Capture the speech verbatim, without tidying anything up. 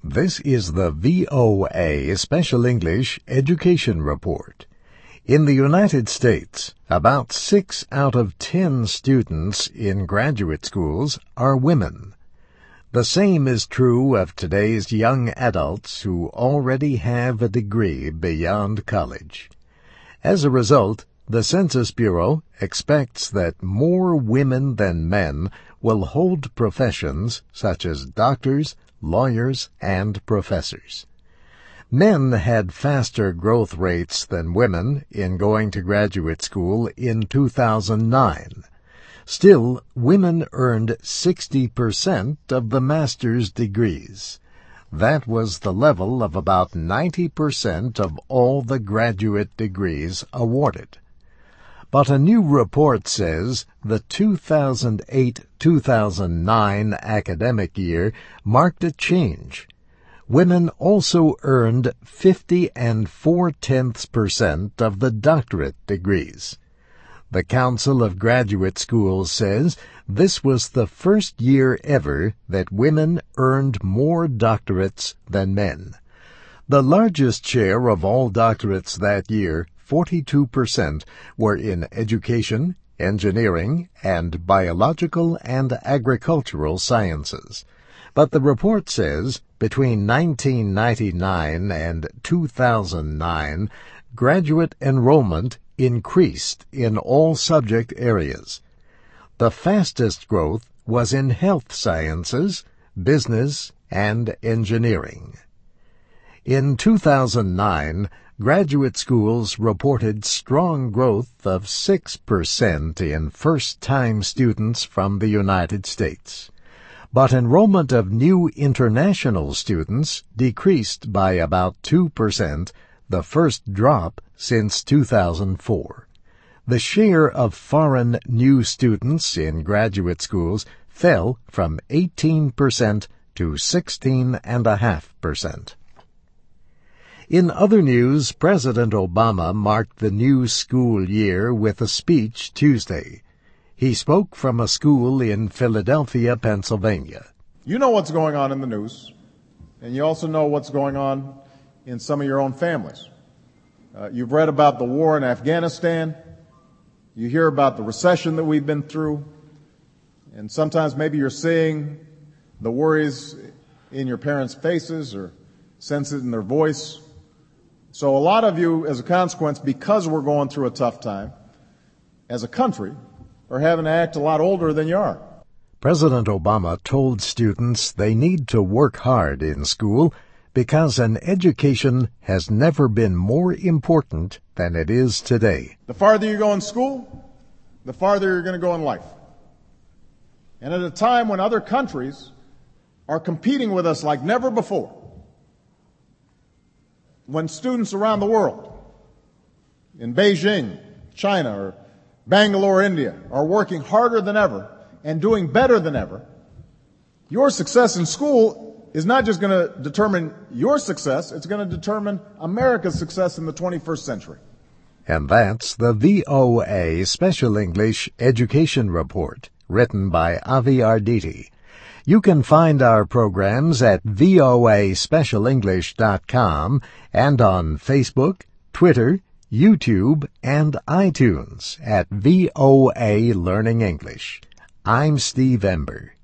This is the V O A Special English Education Report. In the United States, about six out of ten students in graduate schools are women. The same is true of today's young adults who already have a degree beyond college. As a result, the Census Bureau expects that more women than men will hold professions such as doctors, lawyers, and professors. Men had faster growth rates than women in going to graduate school in two thousand nine. Still, women earned sixty percent of the master's degrees. That was the level of about ninety percent of all the graduate degrees awarded. But a new report says the two thousand eight two thousand nine academic year marked a change. Women also earned fifty and four-tenths percent of the doctorate degrees. The Council of Graduate Schools says this was the first year ever that women earned more doctorates than men. The largest share of all doctorates that year, forty-two percent, were in education, engineering, and biological and agricultural sciences. But the report says between nineteen ninety-nine and two thousand nine, graduate enrollment increased in all subject areas. The fastest growth was in health sciences, business, and engineering. In two thousand nine, graduate schools reported strong growth of six percent in first-time students from the United States. But enrollment of new international students decreased by about two percent, the first drop since two thousand four. The share of foreign new students in graduate schools fell from eighteen percent to sixteen point five percent. In other news, President Obama marked the new school year with a speech Tuesday. He spoke from a school in Philadelphia, Pennsylvania. You know what's going on in the news, and you also know what's going on in some of your own families. Uh, you've read about the war in Afghanistan. You hear about the recession that we've been through. And sometimes maybe you're seeing the worries in your parents' faces or sense it in their voice. So a lot of you, as a consequence, because we're going through a tough time, as a country, are having to act a lot older than you are. President Obama told students they need to work hard in school because an education has never been more important than it is today. The farther you go in school, the farther you're going to go in life. And at a time when other countries are competing with us like never before, when students around the world, in Beijing, China, or Bangalore, India, are working harder than ever and doing better than ever, your success in school is not just going to determine your success, it's going to determine America's success in the twenty-first century. And that's the V O A Special English Education Report, written by Avi Arditi. You can find our programs at V O A special english dot com and on Facebook, Twitter, YouTube, and iTunes at V O A Learning English. I'm Steve Ember.